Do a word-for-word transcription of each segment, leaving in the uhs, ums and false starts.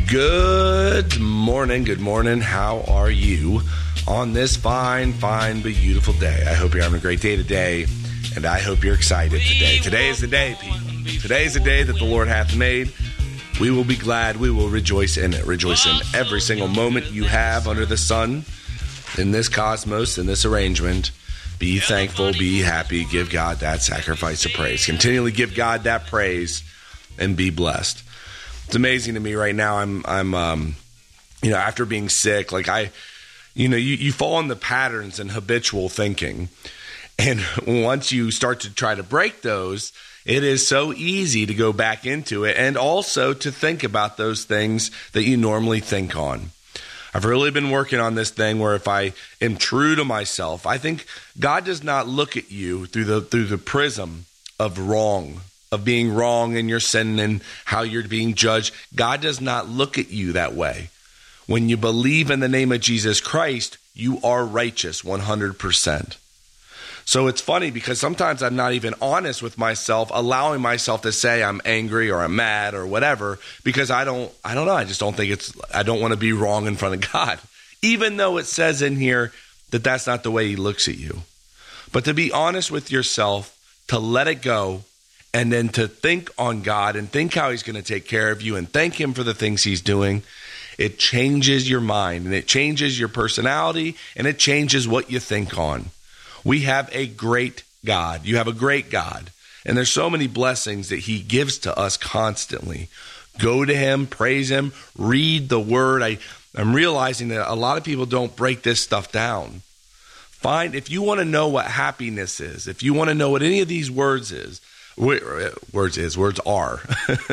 Good morning, good morning. How are you on this fine, fine, beautiful day? I hope you're having a great day today, and I hope you're excited today. Today is the day, people. Today is the day that the Lord hath made. We will be glad. We will rejoice in it. Rejoice in every single moment you have under the sun, in this cosmos, in this arrangement. Be thankful, be happy, give God that sacrifice of praise. Continually give God that praise and be blessed. It's amazing to me right now. I'm, I'm, um, you know, after being sick, like I, you know, you, you fall in the patterns and habitual thinking. And once you start to try to break those, it is so easy to go back into it and also to think about those things that you normally think on. I've really been working on this thing where if I am true to myself, I think God does not look at you through the through the prism of wrong, of being wrong in your sin and how you're being judged. God does not look at you that way. When you believe in the name of Jesus Christ, you are righteous one hundred percent. So it's funny because sometimes I'm not even honest with myself, allowing myself to say I'm angry or I'm mad or whatever, because I don't, I don't know. I just don't think it's, I don't want to be wrong in front of God, even though it says in here that that's not the way he looks at you. But to be honest with yourself, to let it go, and then to think on God and think how he's going to take care of you and thank him for the things he's doing, it changes your mind and it changes your personality and it changes what you think on. We have a great God. You have a great God. And there's so many blessings that he gives to us constantly. Go to him, praise him, read the word. I, I'm realizing that a lot of people don't break this stuff down. Find, if you want to know what happiness is, if you want to know what any of these words is, words is, words are,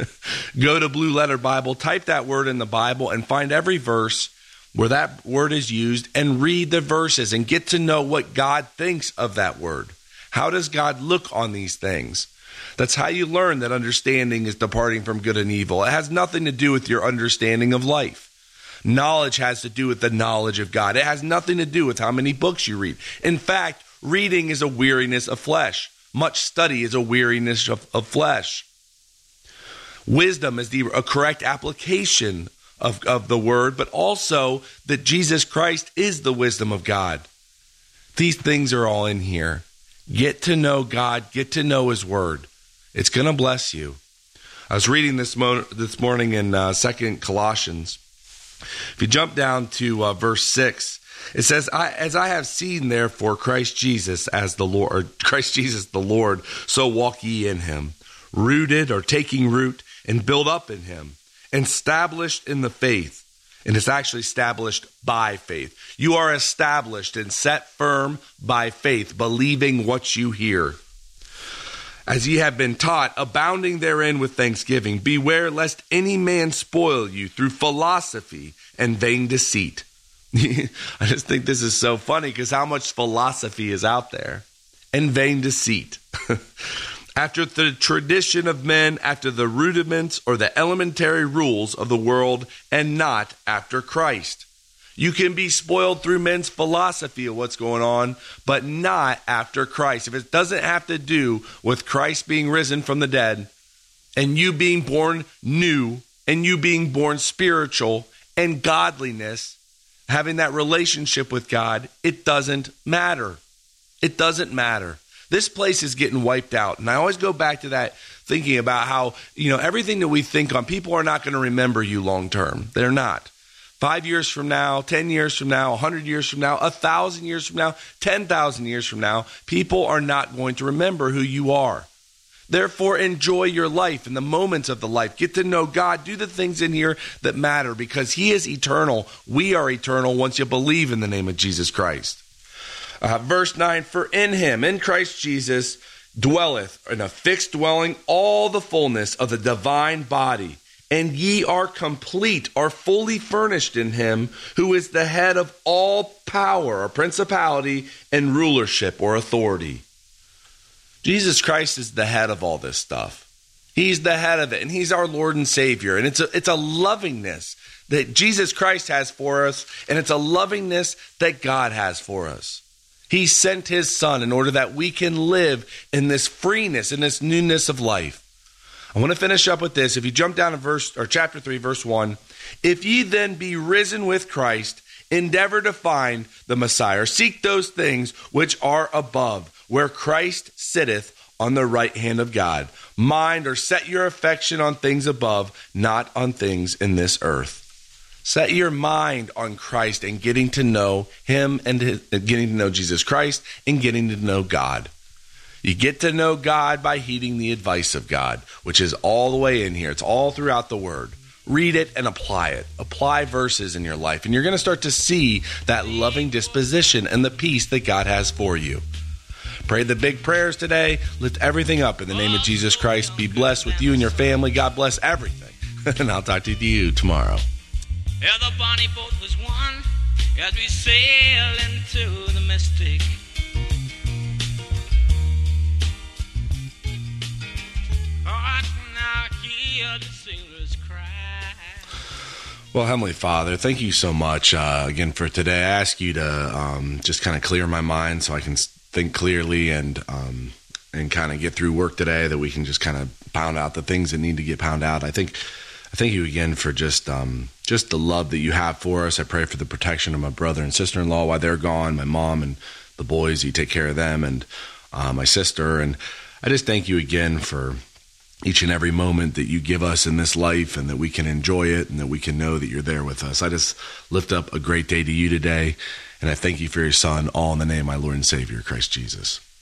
go to Blue Letter Bible, type that word in the Bible and find every verse where that word is used and read the verses and get to know what God thinks of that word. How does God look on these things? That's how you learn that understanding is departing from good and evil. It has nothing to do with your understanding of life. Knowledge has to do with the knowledge of God. It has nothing to do with how many books you read. In fact, reading is a weariness of flesh. Much study is a weariness of, of flesh. Wisdom is the a correct application Of, of the word, but also that Jesus Christ is the wisdom of God. These things are all in here. Get to know God, get to know his word. It's going to bless you. I was reading this, mo- this morning in uh, Second Colossians. If you jump down to uh, verse six, it says, I, as I have seen therefore Christ Jesus as the Lord, or Christ Jesus the Lord, so walk ye in him, rooted or taking root and build up in him, established in the faith, and it's actually established by faith. You are established and set firm by faith, believing what you hear. As ye have been taught, abounding therein with thanksgiving. Beware lest any man spoil you through philosophy and vain deceit. I just think this is so funny because how much philosophy is out there, and vain deceit. After the tradition of men, after the rudiments or the elementary rules of the world, and not after Christ. You can be spoiled through men's philosophy of what's going on, but not after Christ. If it doesn't have to do with Christ being risen from the dead, and you being born new, and you being born spiritual, and godliness, having that relationship with God, it doesn't matter. It doesn't matter. This place is getting wiped out. And I always go back to that, thinking about how, you know, everything that we think on, people are not going to remember you long term. They're not. Five years from now, ten years from now, a hundred years from now, a thousand years from now, ten thousand years from now, people are not going to remember who you are. Therefore, enjoy your life and the moments of the life. Get to know God. Do the things in here that matter because he is eternal. We are eternal once you believe in the name of Jesus Christ. Uh, verse nine, for in him, in Christ Jesus, dwelleth in a fixed dwelling all the fullness of the divine body, and ye are complete, are fully furnished in him, who is the head of all power, or principality, and rulership, or authority. Jesus Christ is the head of all this stuff. He's the head of it, and he's our Lord and Savior, and it's a, it's a lovingness that Jesus Christ has for us, and it's a lovingness that God has for us. He sent his son in order that we can live in this freeness, in this newness of life. I want to finish up with this. If you jump down to verse or chapter three, verse one, if ye then be risen with Christ, endeavor to find the Messiah, or seek those things which are above, where Christ sitteth on the right hand of God. Mind or set your affection on things above, not on things in this earth. Set your mind on Christ and getting to know him and getting to know Jesus Christ and getting to know God. You get to know God by heeding the advice of God, which is all the way in here. It's all throughout the word. Read it and apply it. Apply verses in your life, and you're going to start to see that loving disposition and the peace that God has for you. Pray the big prayers today. Lift everything up in the name of Jesus Christ. Be blessed with you and your family. God bless everything. And I'll talk to you tomorrow. Yeah, the bonnie boat was one as we sail into the mystic. Oh, I can now hear the sailors cry. Well, Heavenly Father, thank you so much uh, again for today. I ask you to um, just kind of clear my mind so I can think clearly and um, and kind of get through work today, that we can just kind of pound out the things that need to get pounded out. I think I thank you again for just um, just the love that you have for us. I pray for the protection of my brother and sister-in-law while they're gone, my mom and the boys. You take care of them, and uh, my sister. And I just thank you again for each and every moment that you give us in this life, and that we can enjoy it, and that we can know that you're there with us. I just lift up a great day to you today, and I thank you for your son, all in the name of my Lord and Savior, Christ Jesus.